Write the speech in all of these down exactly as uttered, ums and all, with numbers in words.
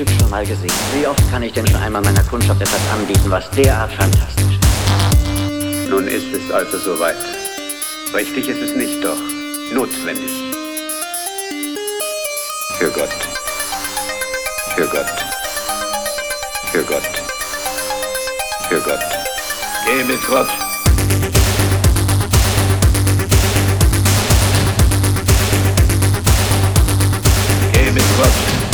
Stück schon mal gesehen. Wie oft kann ich denn schon einmal meiner Kundschaft etwas anbieten, was derart fantastisch ist? Nun ist es also soweit. Richtig ist es nicht, doch notwendig. Für Gott. Für Gott. Für Gott. Für Gott. Geh mit Gott. Geh mit Gott.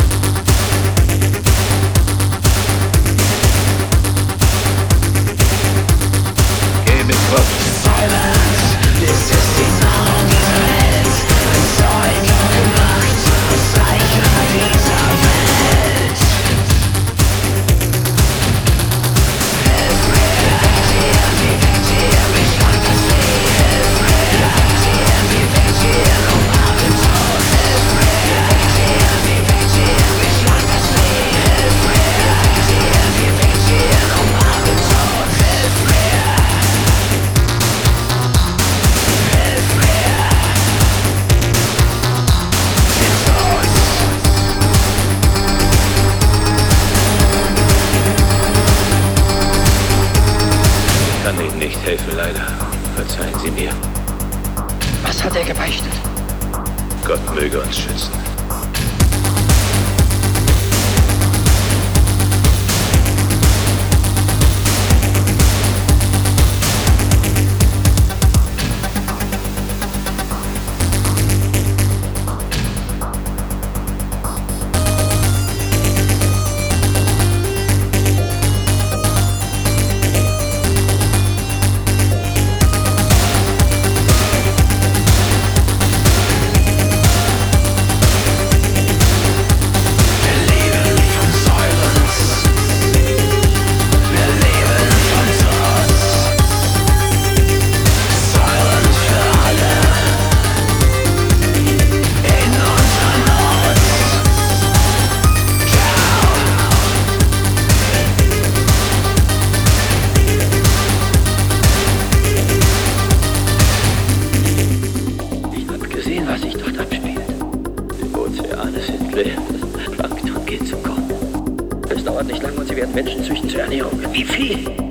Geh mit Gott. Silence, this is die Nahrung dieser Welt. Ein Zeuge gemacht, Zeichen dieser Welt. Hilf mir, effektieren, defektieren, mich fantasieren. Hilf mir, effektieren, defektieren, um Abenteuer. Hilf mir, effektieren, defektieren, mich fantasieren. Hilf mir, effektieren, defektieren, um Abenteuer. Hilf mir. Ich kann Ihnen nicht helfen, leider. Verzeihen Sie mir. Was hat er gebeichtet? Gott möge uns schützen. Was sich dort abspielt. Die Ozeane sind leer, das Plankton geht zum Kochen. Es dauert nicht lange und sie werden Menschen züchten zur Ernährung. Wie viel?